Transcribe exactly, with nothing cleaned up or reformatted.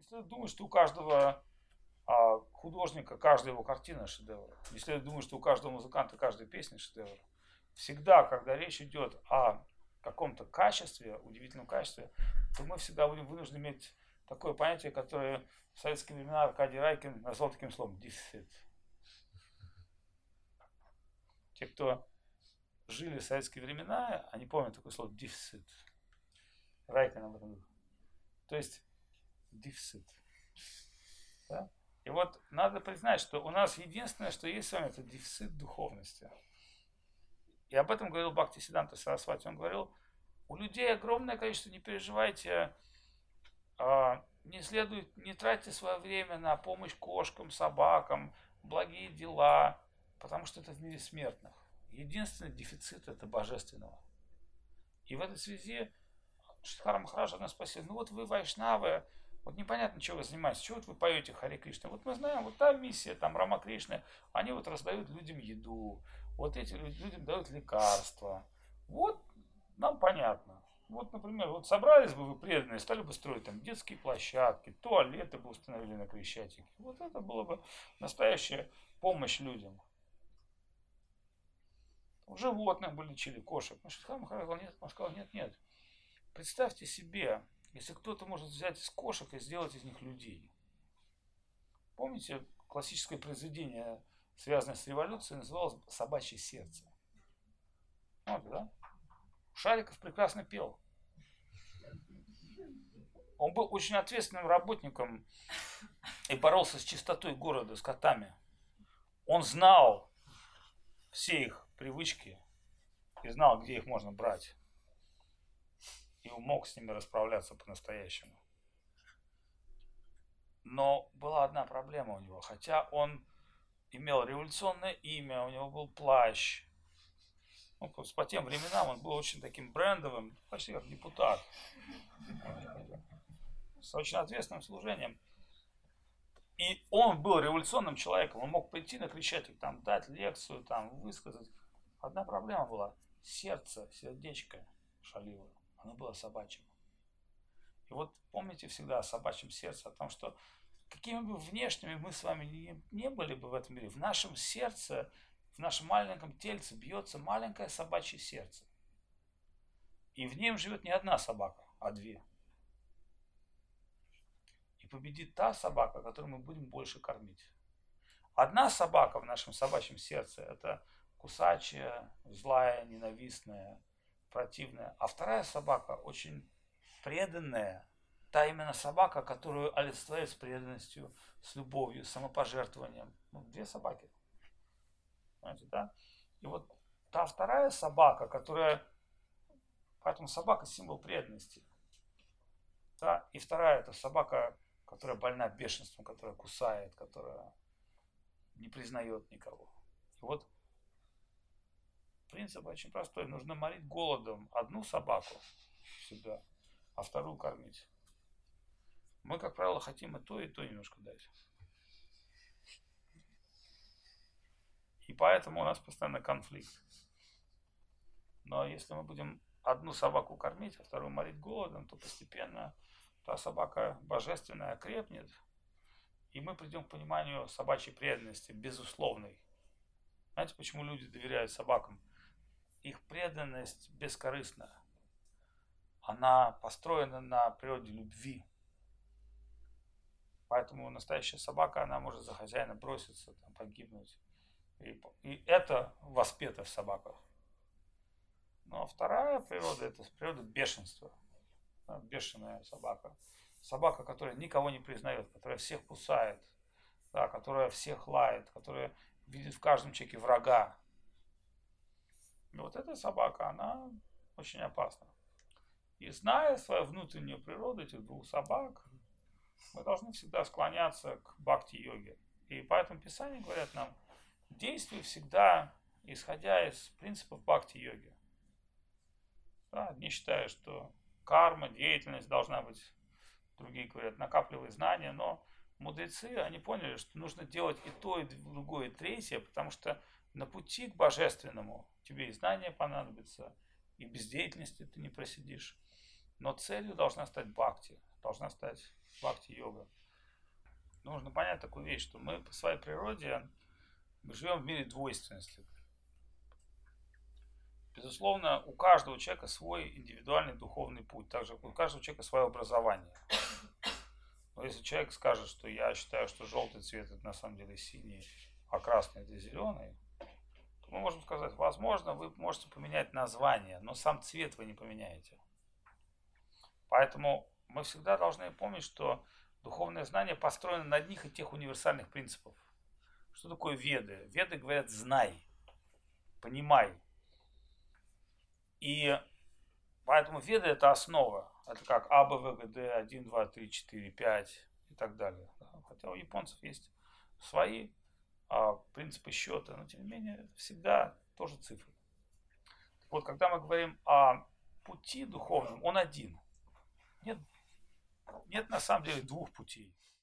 Если думаешь, что у каждого а, художника каждая его картина шедевр, если думаешь, что у каждого музыканта каждая песня шедевр, всегда, когда речь идет о каком-то качестве, удивительном качестве, то мы всегда будем вынуждены иметь такое понятие, которое в советские времена Аркадий Райкин назвал таким словом дефицит. Те, кто жили в советские времена, они помнят такое слово дефицит. Райкин об этом говорил. То есть дефицит. Да? И вот надо признать, что у нас единственное, что есть с вами, это дефицит духовности. И об этом говорил Бхактисиддханта Сарасвати. Он говорил, у людей огромное количество, не переживайте, не следует, не тратьте свое время на помощь кошкам, собакам, благие дела, потому что это в мире смертных. Единственный дефицит это божественного. И в этой связи Шридхар Махарадж нас спросил, ну вот вы вайшнавы, вот непонятно, чего вы занимаетесь, чего вот вы поете Харе Кришна. Вот мы знаем, вот та миссия, там Рама Кришна, они вот раздают людям еду, вот эти людям дают лекарства. Вот нам понятно. Вот, например, вот собрались бы вы преданные, стали бы строить там детские площадки, туалеты бы установили на Крещатике. Вот это было бы настоящая помощь людям. Животных бы лечили, кошек. Но Шридхар Махарадж нет, он сказал, нет, нет. Представьте себе, если кто-то может взять из кошек и сделать из них людей. Помните классическое произведение, связанное с революцией, называлось «Собачье сердце». Вот, да? Шариков прекрасно пел. Он был очень ответственным работником и боролся с чистотой города, с котами. Он знал все их привычки и знал, где их можно брать. И мог с ними расправляться по-настоящему. Но была одна проблема у него. Хотя он имел революционное имя, у него был плащ. Ну, по тем временам он был очень таким брендовым, почти как депутат. С очень ответственным служением. И он был революционным человеком. Он мог прийти на Крещатик, там, дать лекцию, там, высказать. Одна проблема была. Сердце, сердечко шалило. Оно было собачьим. И вот помните всегда о собачьем сердце, о том, что какими бы внешними мы с вами не, не были бы в этом мире, в нашем сердце, в нашем маленьком тельце бьется маленькое собачье сердце. И в нем живет не одна собака, а две. И победит та собака, которую мы будем больше кормить. Одна собака в нашем собачьем сердце – это кусачая, злая, ненавистная, противная. А вторая собака очень преданная. Та именно собака, которую олицетворяет с преданностью, с любовью, с самопожертвованием. Ну, две собаки. Понимаете, да? И вот та вторая собака, которая... Поэтому собака – символ преданности. Да? И вторая – это собака, которая больна бешенством, которая кусает, которая не признает никого. И вот принцип очень простой. Нужно морить голодом одну собаку себя, а вторую кормить. Мы, как правило, хотим и то, и то немножко дать. И поэтому у нас постоянно конфликт. Но если мы будем одну собаку кормить, а вторую морить голодом, то постепенно та собака божественная окрепнет, и мы придем к пониманию собачьей преданности, безусловной. Знаете, почему люди доверяют собакам? Их преданность бескорыстна. Она построена на природе любви. Поэтому настоящая собака, она может за хозяина броситься, там, погибнуть. И, и это воспето в собаках. Но вторая природа, это природа бешенства. Да, бешеная собака. Собака, которая никого не признает, которая всех кусает, да, которая всех лает, которая видит в каждом человеке врага. И вот эта собака, она очень опасна. И зная свою внутреннюю природу этих двух собак, мы должны всегда склоняться к бхакти-йоге. И поэтому Писания говорят нам, действуй всегда, исходя из принципов бхакти-йоги. Да, одни считают, что карма, деятельность должна быть, другие говорят, накапливай знания, но мудрецы, они поняли, что нужно делать и то, и другое, и третье, потому что на пути к божественному тебе и знания понадобятся, и без деятельности ты не просидишь. Но целью должна стать бхакти, должна стать бхакти-йога. Нужно понять такую вещь, что мы по своей природе мы живем в мире двойственности. Безусловно, у каждого человека свой индивидуальный духовный путь, также у каждого человека свое образование. Но если человек скажет, что я считаю, что желтый цвет это на самом деле синий, а красный это зеленый, то мы можем сказать, возможно, вы можете поменять название, но сам цвет вы не поменяете. Поэтому мы всегда должны помнить, что духовное знание построено на одних и тех универсальных принципах. Что такое веды? Веды говорят знай, понимай. И поэтому веды это основа. Это как А, Б, В, Г, Д, один, два, три, четыре, пять и так далее. Хотя у японцев есть свои а, принципы счета, но тем не менее всегда тоже цифры. Вот когда мы говорим о пути духовном, он один. Нет, нет на самом деле двух путей.